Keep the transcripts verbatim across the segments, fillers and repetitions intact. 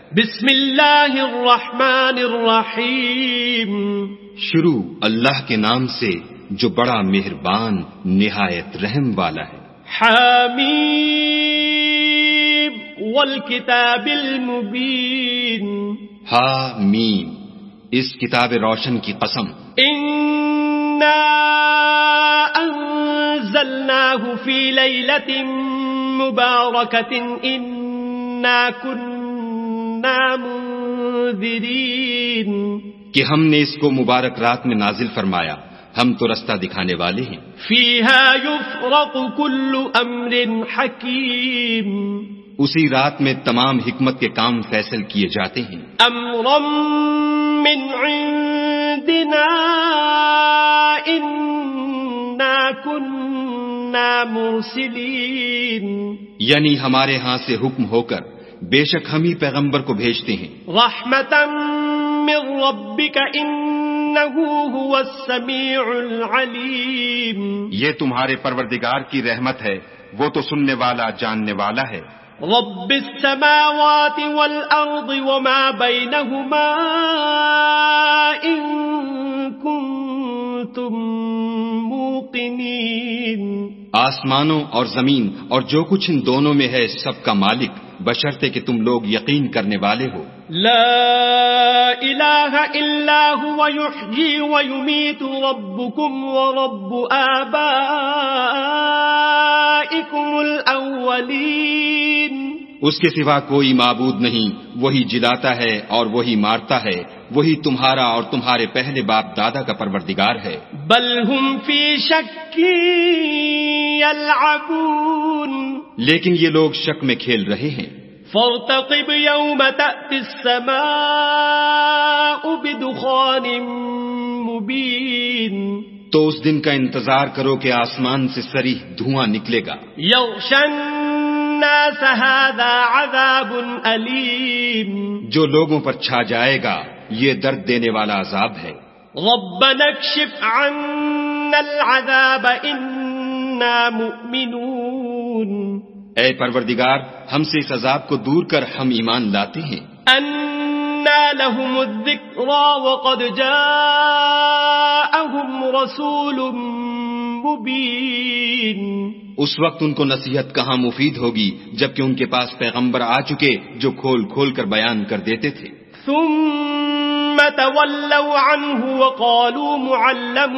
بسم اللہ الرحمن الرحیم. شروع اللہ کے نام سے جو بڑا مہربان نہایت رحم والا ہے. حامیم والکتاب المبین. ہا میم اس کتاب روشن کی قسم. انا انزلناہ فی لیلۃ مبارکۃ انا کننا منذرین. کہ ہم نے اس کو مبارک رات میں نازل فرمایا، ہم تو رستہ دکھانے والے ہیں. فیہا یفرق کل امر حکیم. اسی رات میں تمام حکمت کے کام فیصل کیے جاتے ہیں. امرا من عندنا انا کننا مرسلین. یعنی ہمارے ہاں سے حکم ہو کر بے شک ہم ہی پیغمبر کو بھیجتے ہیں. رحمتا من ربک انہ هو السمیع العلیم. یہ تمہارے پروردگار کی رحمت ہے، وہ تو سننے والا جاننے والا ہے. رب السماوات والارض وما بینہما ان کنتم موقنین. آسمانوں اور زمین اور جو کچھ ان دونوں میں ہے سب کا مالک، بشرطے کہ تم لوگ یقین کرنے والے ہو. لا الہ الا هو یحیی ویمیت ربکم ورب آبائکم الاولین. اس کے سوا کوئی معبود نہیں، وہی جلاتا ہے اور وہی مارتا ہے، وہی تمہارا اور تمہارے پہلے باپ دادا کا پروردگار ہے. بل ہم فی شک یلعبون. لیکن یہ لوگ شک میں کھیل رہے ہیں. فارتقب یوم تأتی السماء بدخان مبین. تو اس دن کا انتظار کرو کہ آسمان سے صریح دھواں نکلے گا. یغشی الناس ھذا عذاب علیم. جو لوگوں پر چھا جائے گا یہ درد دینے والا عذاب ہے. ربنا اکشف عنا العذاب انا مؤمنون. اے پروردگار ہم سے اس عذاب کو دور کر ہم ایمان لاتے ہیں. انا لهم الذکری وقد جاءهم رسول مبین. اس وقت ان کو نصیحت کہاں مفید ہوگی جبکہ ان کے پاس پیغمبر آ چکے جو کھول کھول کر بیان کر دیتے تھے. ثم تولوا عنه وقالوا معلم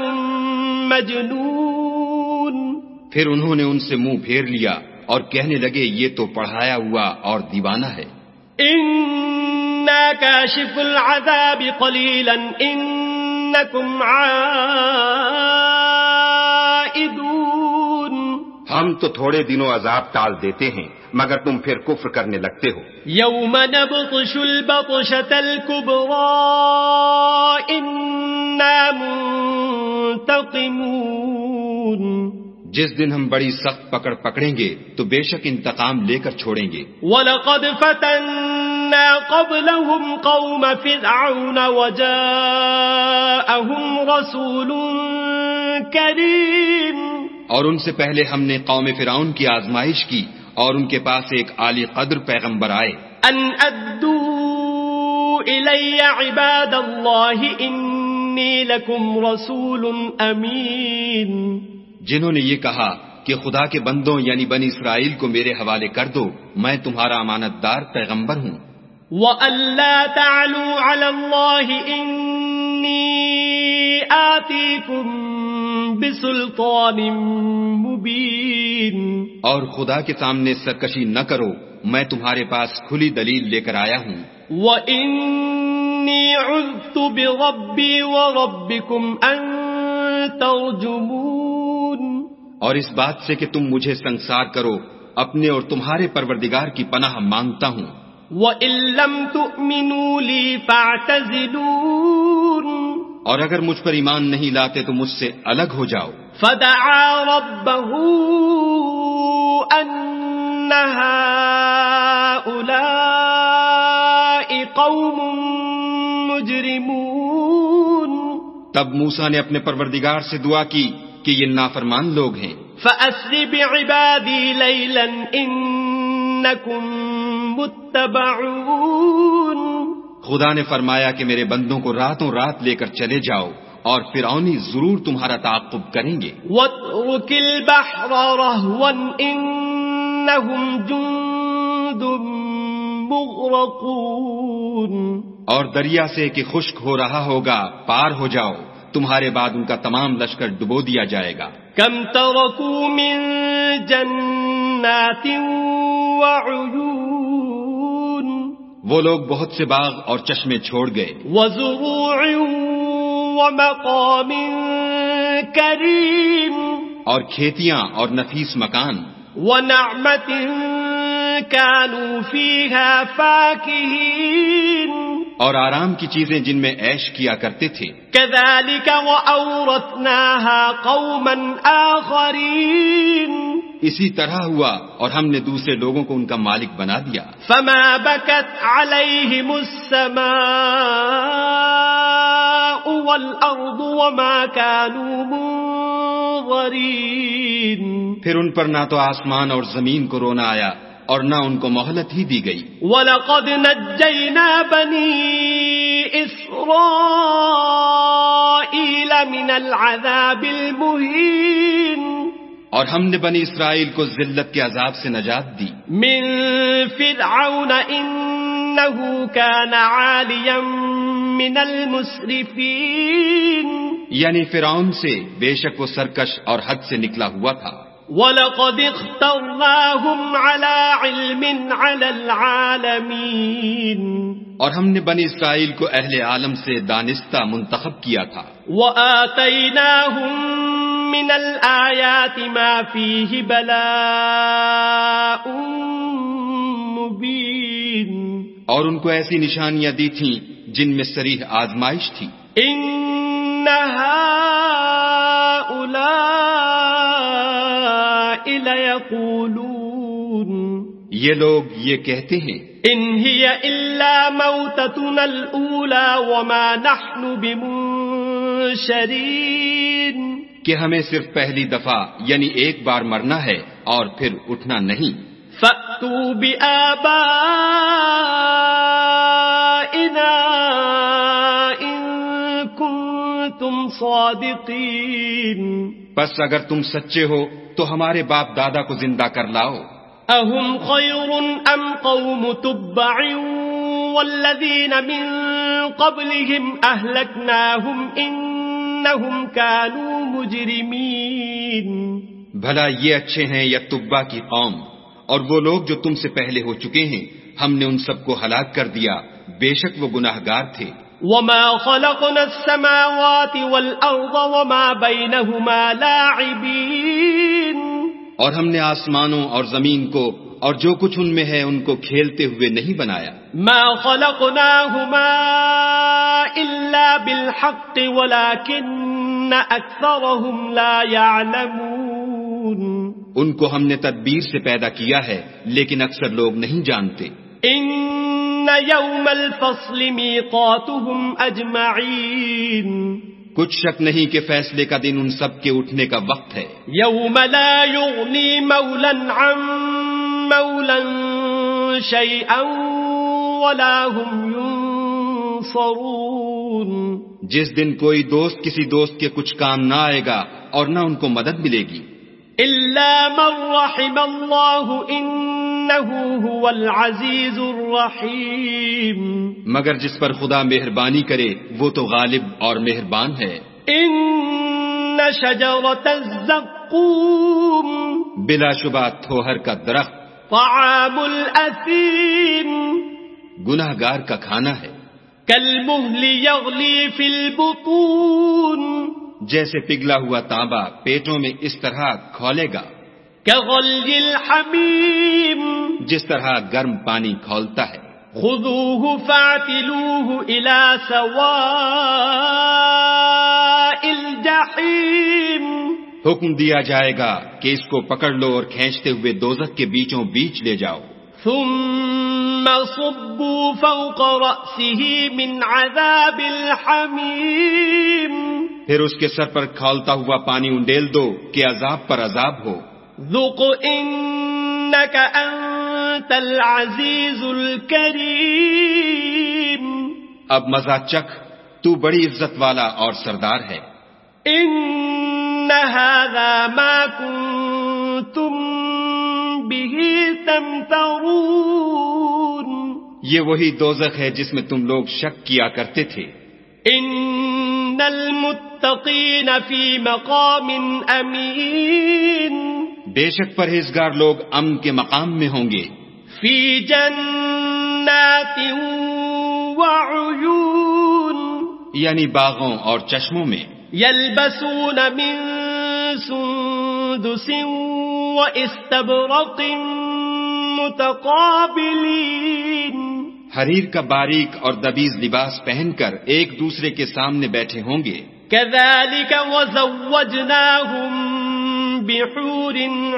مجنون. پھر انہوں نے ان سے منہ پھیر لیا اور کہنے لگے یہ تو پڑھایا ہوا اور دیوانہ ہے. انا کاشف العذاب قلیلا انکم عائدون. ہم تو تھوڑے دنوں عذاب ٹال دیتے ہیں مگر تم پھر کفر کرنے لگتے ہو. یوم نبطش البطشۃ الکبریٰ انا منتقمون. جس دن ہم بڑی سخت پکڑ پکڑیں گے تو بے شک انتقام لے کر چھوڑیں گے. وَلَقَدْ فَتَنَّا قَبْلَهُمْ قَوْمَ فِرْعَوْنَ وَجَاءَهُمْ رَسُولٌ كَرِيمٌ. اور ان سے پہلے ہم نے قوم فرعون کی آزمائش کی اور ان کے پاس ایک عالی قدر پیغمبر آئے. ان ادوا الی عباد اللہ انی لکم رسول امین. جنہوں نے یہ کہا کہ خدا کے بندوں یعنی بنی اسرائیل کو میرے حوالے کر دو، میں تمہارا امانت دار پیغمبر ہوں. وَأَلَّا تَعْلُوا عَلَى اللَّهِ إِنِّي آتِيكُمْ بِسُلْطَانٍ مُبِينٍ. اور خدا کے سامنے سرکشی نہ کرو، میں تمہارے پاس کھلی دلیل لے کر آیا ہوں. وَإِنِّي عُذْتُ بِرَبِّي وَرَبِّكُمْ أَن تَرْجُمُونِ. اور اس بات سے کہ تم مجھے سنسار کرو، اپنے اور تمہارے پروردگار کی پناہ مانگتا ہوں. وَإِن لَّمْ تُؤْمِنُوا لِي فَاعْتَزِلُونِ. اور اگر مجھ پر ایمان نہیں لاتے تو مجھ سے الگ ہو جاؤ. فَدَعَا رَبَّهُ أَنَّ هَٰؤُلَاءِ قَوْمٌ مُجْرِمُونَ. تب موسیٰ نے اپنے پروردگار سے دعا کی کہ یہ نافرمان لوگ ہیں. فَأَسْرِ بِعِبَادِي لَيْلًا إِنَّكُمْ مُتَّبَعُونَ. خدا نے فرمایا کہ میرے بندوں کو راتوں رات لے کر چلے جاؤ اور فرعونی ضرور تمہارا تعاقب کریں گے. وَاتْرُكِ الْبَحْرَ رَهْوًا إِنَّهُمْ جُندٌ مُغْرَقُونَ. اور دریا سے کہ خشک ہو رہا ہوگا پار ہو جاؤ، تمہارے بعد ان کا تمام لشکر ڈبو دیا جائے گا. كَمْ تَرَكُوا مِن جَنَّاتٍ وَعُيُونٍ. وہ لوگ بہت سے باغ اور چشمے چھوڑ گئے. وَزُرُوعٍ وَمَقَامٍ كَرِيمٍ. اور کھیتیاں اور نفیس مکان. وَنَعْمَةٍ كَانُوا فِيهَا فَاكِهِينَ. اور آرام کی چیزیں جن میں عیش کیا کرتے تھے. كَذَلِكَ وَأَوْرَثْنَاهَا قَوْمًا آخَرِينَ. اسی طرح ہوا اور ہم نے دوسرے لوگوں کو ان کا مالک بنا دیا. فَمَا بَكَتْ عَلَيْهِمُ السَّمَاءُ وَالْأَرْضُ وَمَا كَانُوا مُنظَرِينَ. پھر ان پر نہ تو آسمان اور زمین کو رونا آیا اور نہ ان کو مہلت ہی دی گئی. وَلَقَدْ نَجَّيْنَا بَنِي إِسْرَائِيلَ مِنَ الْعَذَابِ الْمُهِينِ. اور ہم نے بنی اسرائیل کو ذلت کے عذاب سے نجات دی. من فرعون انه كان عاليا من المسرفين. یعنی فرعون سے بے شک وہ سرکش اور حد سے نکلا ہوا تھا. وَلَقَدِ اخْتَرْنَاهُمْ عَلَى عِلْمٍ عَلَى الْعَالَمِينَ. اور ہم نے بنی اسرائیل کو اہل عالم سے دانستہ منتخب کیا تھا. وَآتَيْنَاهُمْ مِنَ الْآيَاتِ مَا فِيهِ بَلَاءٌ مُبِينٌ. اور ان کو ایسی نشانیاں دی تھیں جن میں صریح آزمائش تھی. إِنَّ هَؤُلَاءِ لَيَقُولُونَ. یہ لوگ یہ کہتے ہیں إِنْ هِيَ إِلَّا مَوْتَتُنَا الْأُولَى وَمَا نَحْنُ بِمُنشَرِينَ. کہ ہمیں صرف پہلی دفعہ یعنی ایک بار مرنا ہے اور پھر اٹھنا نہیں. فَأْتُوا بِآبَائِنَا إِن كُنتُمْ صَادِقِينَ. بس اگر تم سچے ہو تو ہمارے باپ دادا کو زندہ کر لاؤ. أَهُمْ خَيْرٌ أَمْ قَوْمُ تُبَّعٍ وَالَّذِينَ مِن قَبْلِهِمْ أَهْلَكْنَاهُمْ إِنَّهُمْ كَانُوا مُجْرِمِينَ. بھلا یہ اچھے ہیں یا تبا کی قوم؟ اور وہ لوگ جو تم سے پہلے ہو چکے ہیں ہم نے ان سب کو ہلاک کر دیا، بے شک وہ گناہگار تھے. وَمَا خَلَقْنَا السَّمَاوَاتِ وَالْأَرْضَ وَمَا بَيْنَهُمَا لَاعِبِينَ. اور ہم نے آسمانوں اور زمین کو اور جو کچھ ان میں ہے ان کو کھیلتے ہوئے نہیں بنایا. مَا خَلَقْنَاهُمَا إِلَّا بِالْحَقِّ وَلَكِنَّ أَكْثَرَهُمْ لَا يَعْلَمُونَ. ان کو ہم نے تدبیر سے پیدا کیا ہے لیکن اکثر لوگ نہیں جانتے. إِنَّ يَوْمَ الْفَصْلِ مِيقَاتُهُمْ أَجْمَعِينَ. کچھ شک نہیں کہ فیصلے کا دن ان سب کے اٹھنے کا وقت ہے. يَوْمَ لَا يُغْنِي مَوْلًى عَن مَوْلًى شَيْئًا وَلَا هُمْ يُنصَرُونَ. جس دن کوئی دوست کسی دوست کے کچھ کام نہ آئے گا اور نہ ان کو مدد ملے گی. إِلَّا مَن رَّحِمَ اللَّهُ إِنَّهُ هُوَ الْعَزِيزُ الرَّحِيمُ. مگر جس پر خدا مہربانی کرے وہ تو غالب اور مہربان ہے. إِنَّ شَجَرَةَ الزَّقُّومِ. بلا شبہ تھوہر کا درخت طَعَامُ الْأَثِيمِ. گناہگار کا کھانا ہے. كَالْمُهْلِ يَغْلِي فِي الْبُطُونِ. جیسے پگھلا ہوا تانبا پیٹوں میں اس طرح کھولے گا. كَغَلْيِ الْحَمِيمِ. جس طرح گرم پانی کھولتا ہے. خُذُوهُ فَاعْتِلُوهُ إِلَى سَوَاءِ الْجَحِيمِ. حکم دیا جائے گا کہ اس کو پکڑ لو اور کھینچتے ہوئے دوزخ کے بیچوں بیچ لے جاؤ. ثُمَّ صُبُّوا فَوْقَ رَأْسِهِ مِنْ عَذَابِ الْحَمِيمِ. پھر اس کے سر پر کھولتا ہوا پانی انڈیل دو کہ عذاب پر عذاب ہو. ذُقْ إِنَّكَ أَنْتَ الْعَزِيزُ الْكَرِيمُ. اب مزہ چکھ، تو بڑی عزت والا اور سردار ہے۔ ان هذا ما كنتم به تمترون، یہ وہی دوزخ ہے جس میں تم لوگ شک کیا کرتے تھے۔ ان المتقین فی مقام امین، بے شک پرہیزگار لوگ امن کے مقام میں ہوں گے۔ فی جنات وعیون، یعنی باغوں اور چشموں میں۔ یلبسون من سندس واستبرق متقابلین، حریر کا باریک اور دبیز لباس پہن کر ایک دوسرے کے سامنے بیٹھے ہوں گے۔ كذلك وزوجناهم بحور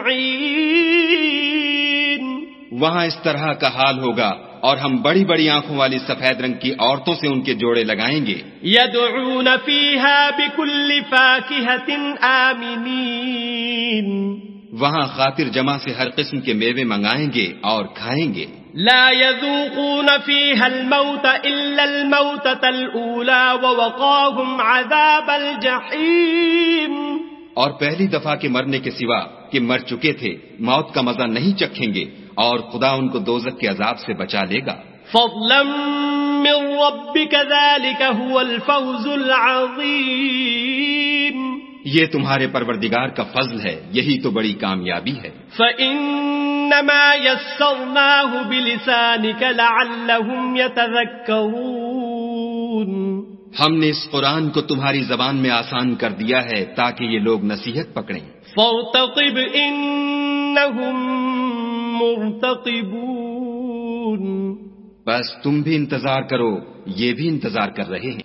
عين، وہاں اس طرح کا حال ہوگا اور ہم بڑی بڑی آنکھوں والی سفید رنگ کی عورتوں سے ان کے جوڑے لگائیں گے۔ يدعون فيها بكل فاكهة آمنين، وہاں خاطر جمع سے ہر قسم کے میوے منگائیں گے اور کھائیں گے۔ لا يذوقون فيها الموت إلا الموتة الأولى ووقاهم عذاب الجحيم، اور پہلی دفعہ کے مرنے کے سوا کہ مر چکے تھے موت کا مزہ نہیں چکھیں گے، اور خدا ان کو دوزخ کے عذاب سے بچا لے گا۔ فضلا من ربك ذلك هو الفوز العظيم، یہ تمہارے پروردگار کا فضل ہے، یہی تو بڑی کامیابی ہے۔ فإنما يسرناه بلسانك لعلهم يتذكرون، ہم نے اس قرآن کو تمہاری زبان میں آسان کر دیا ہے تاکہ یہ لوگ نصیحت پکڑیں۔ فارتقب إنهم مرتقبون، بس تم بھی انتظار کرو، یہ بھی انتظار کر رہے ہیں۔